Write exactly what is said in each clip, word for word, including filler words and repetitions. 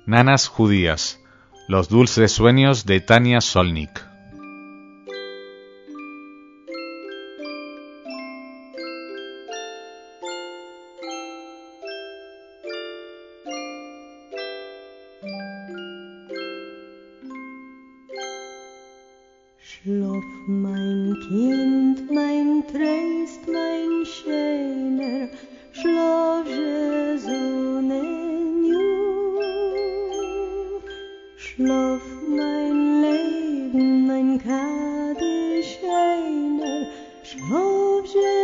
Nanas judías, los dulces sueños de Tania Solnik. Schlaf, mein Kind, mein Tröst, mein Schöner, schlaf, Sonnenjung. Schlaf, mein Leben, mein Kaddisch einer, schlaf,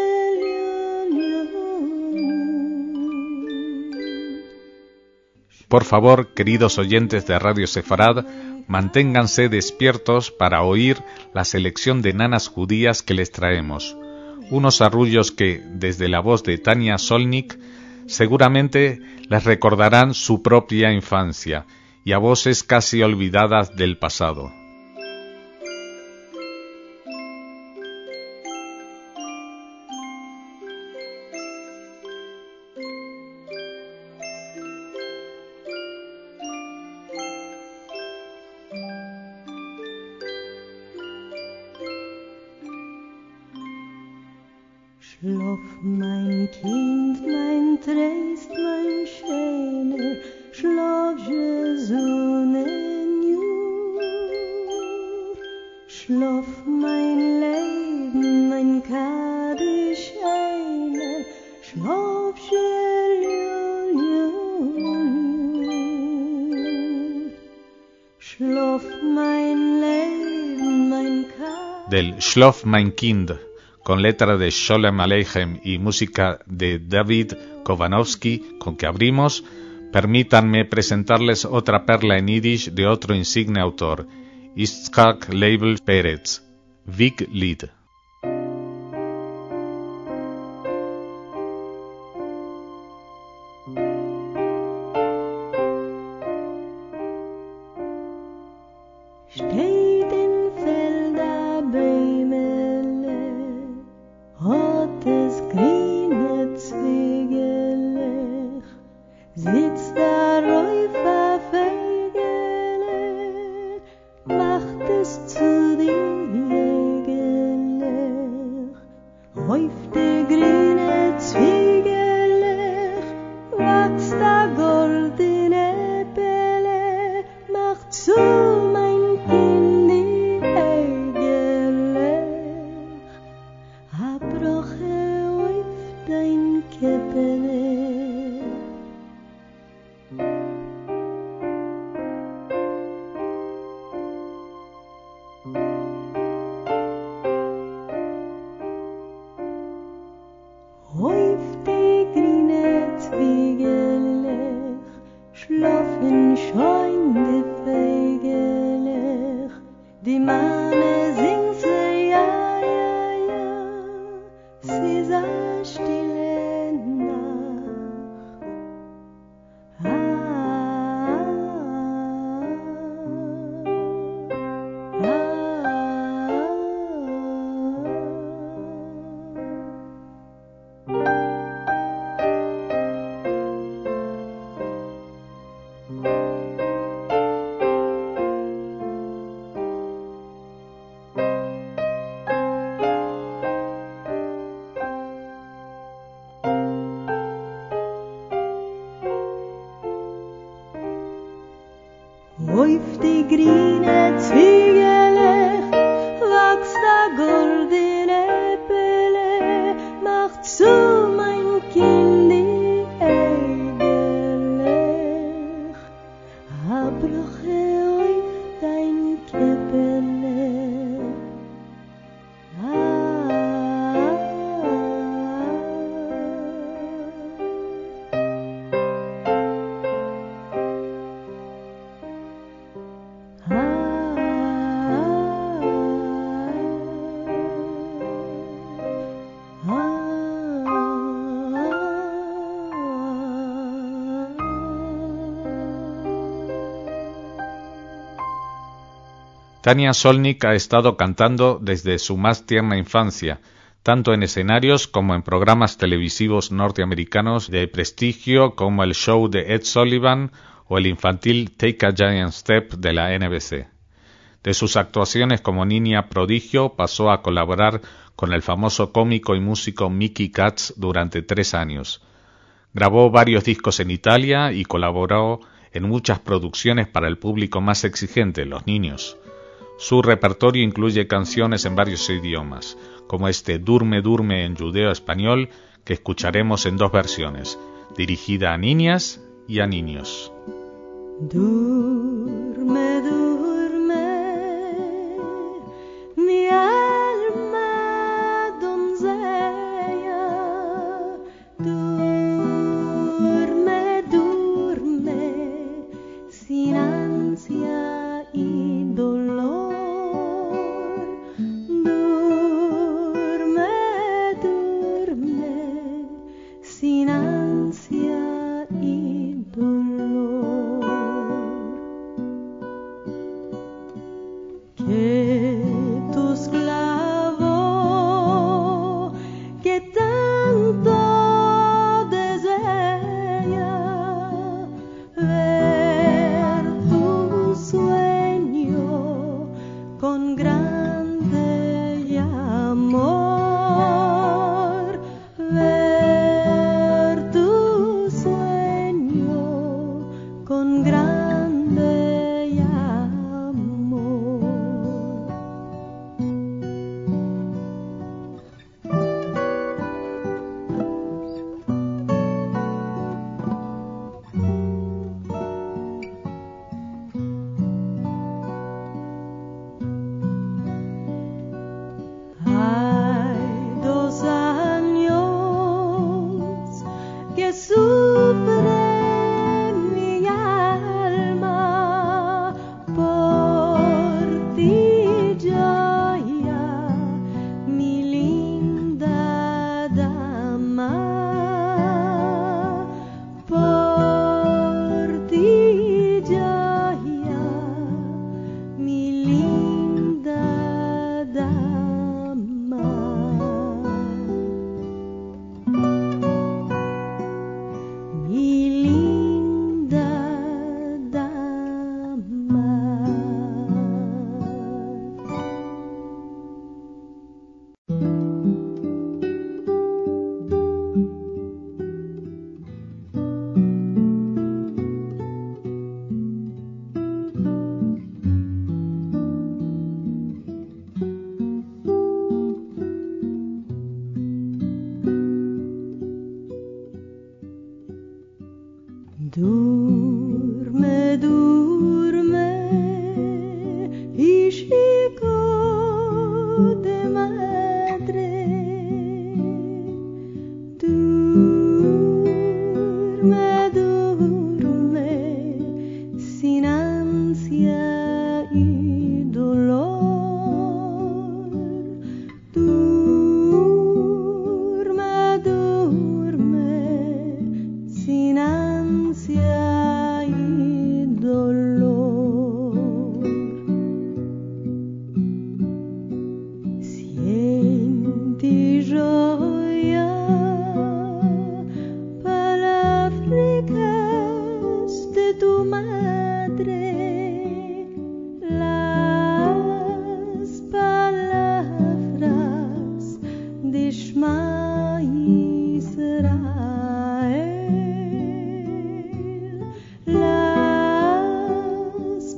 Por favor, queridos oyentes de Radio Sefarad, manténganse despiertos para oír la selección de nanas judías que les traemos. Unos arrullos que, desde la voz de Tania Solnik, seguramente les recordarán su propia infancia y a voces casi olvidadas del pasado. Schlaf, mein Kind, mein Tröst, mein Schöner, schlaf, Sonnenjung. Schlaf, mein Leben, mein Kaddisch einer, schlaf, Schlaf, mein Leben, mein Kaddisch. Del Schlaf, mein Kind, con letra de Sholem Aleichem y música de David Kovanovsky, con que abrimos, permítanme presentarles otra perla en yiddish de otro insigne autor, Yitzhak Leibel Peretz, Vig Lied. Steht in Felder Bäumele, hat es grüne Zwiegelech, sitzt der Räufer Vögelech, macht es zu die Jägelech, häuft die grüne Zwiegelech, wächst der goldene Pelle, macht zu mein Kind die Eigelech, abroche auf dein Käppele. Auf die grüne Zwiegelech, schlafen scheun die Vögelech, die Mame singt sie, ja, ja, ja, sie ist eine stille Nacht. Ah, ah, ah. Auf die grüne Zwiegelech wächst der goldene Pelle, macht zu mein Kind die Eigelech, abroche auf dein Käppele. Ah, Tania Solnik ha estado cantando desde su más tierna infancia, tanto en escenarios como en programas televisivos norteamericanos de prestigio como el show de Ed Sullivan o el infantil Take a Giant Step de la N B C. De sus actuaciones como niña prodigio pasó a colaborar con el famoso cómico y músico Mickey Katz durante tres años. Grabó varios discos en Italia y colaboró en muchas producciones para el público más exigente, los niños. Su repertorio incluye canciones en varios idiomas, como este Durme Durme en judeo-español, que escucharemos en dos versiones, dirigida a niñas y a niños. Durme, durme, mi alma doncella, durme, durme, sin ansia y dolor, durme, durme, sin ansia y dolor. Que tu esclavo que tanto desea ver tu sueño con grande amor, ver tu sueño con grande Durme, durme, hijico de madre, durme, durme, sin ansia y dolor, durme, durme, sin ansia y dolor. Sienti gioia, palabras de tu madre, las palabras de Shema Israel, las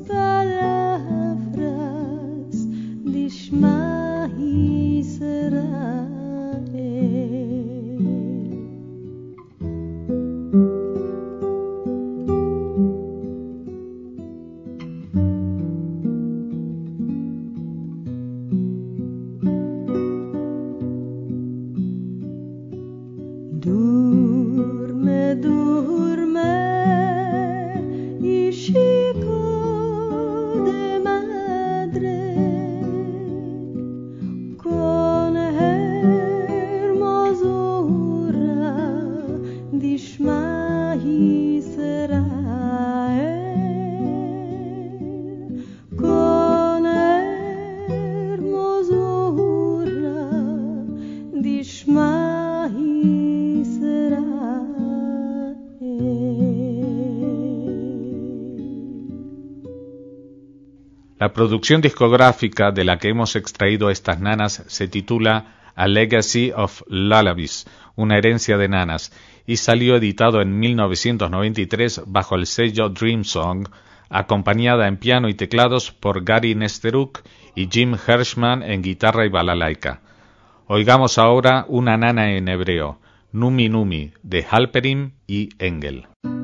palabras de Shema Israel. La producción discográfica de la que hemos extraído estas nanas se titula A Legacy of Lullabies, una herencia de nanas, y salió editado en mil novecientos noventa y tres bajo el sello Dream Song, acompañada en piano y teclados por Gary Nesteruk y Jim Hershman en guitarra y balalaika. Oigamos ahora una nana en hebreo, Numi Numi, de Halperin y Engel.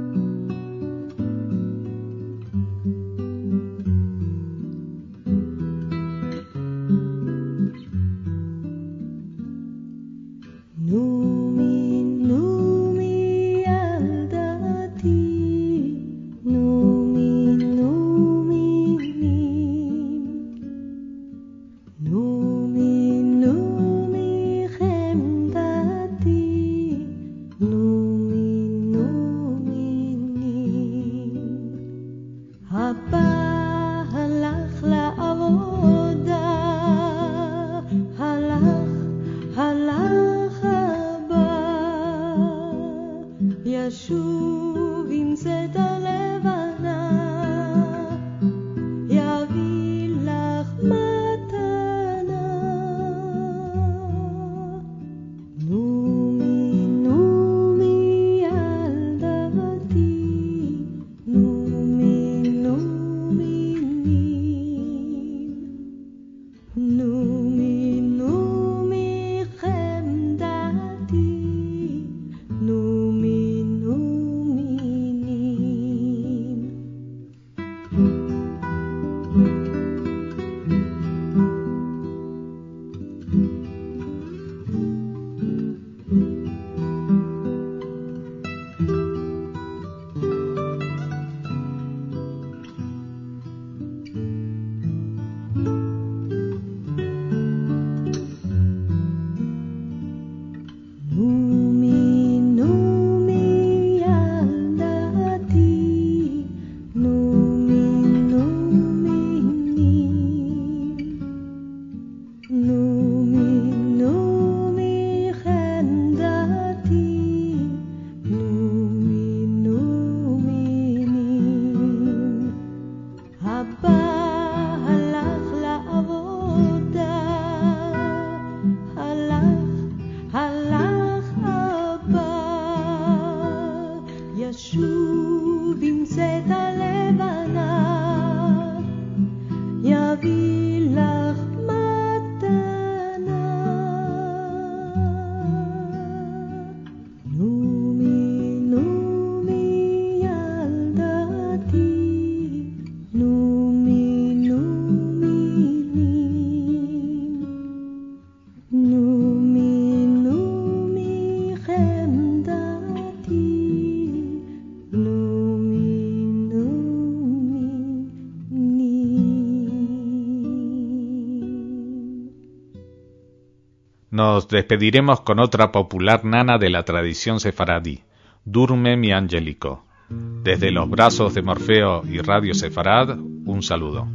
Nos despediremos con otra popular nana de la tradición sefaradí, Durme mi angelico. Desde los brazos de Morfeo y Radio Sefarad, un saludo.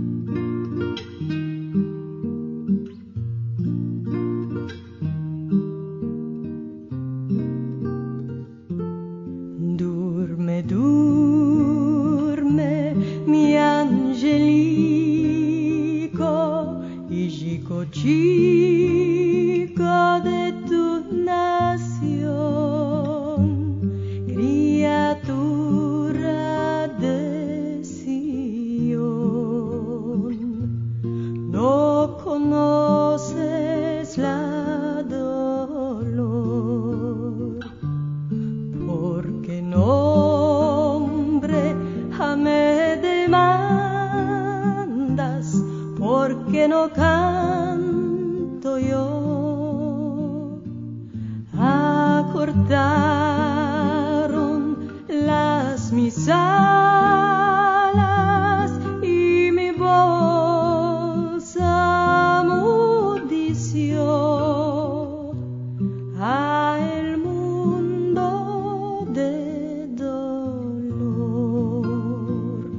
Durme, durme, mi angelico, hijico chico de tu nación, criatura de Sion. No conoces la dolor, porque nombre a me demandas, porque no canto yo. Acortaron las mis alas y mi voz amudició a el mundo de dolor.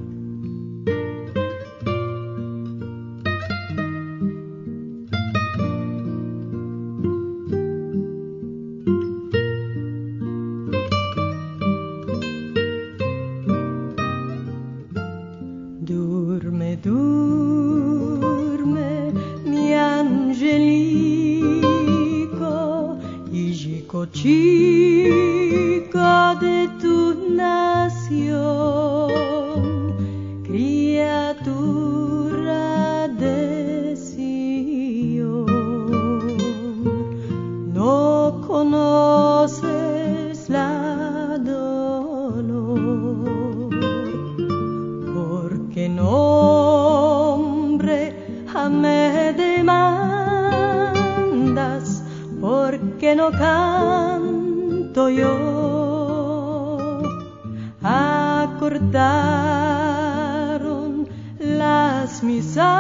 no canto yo. Acortaron las misas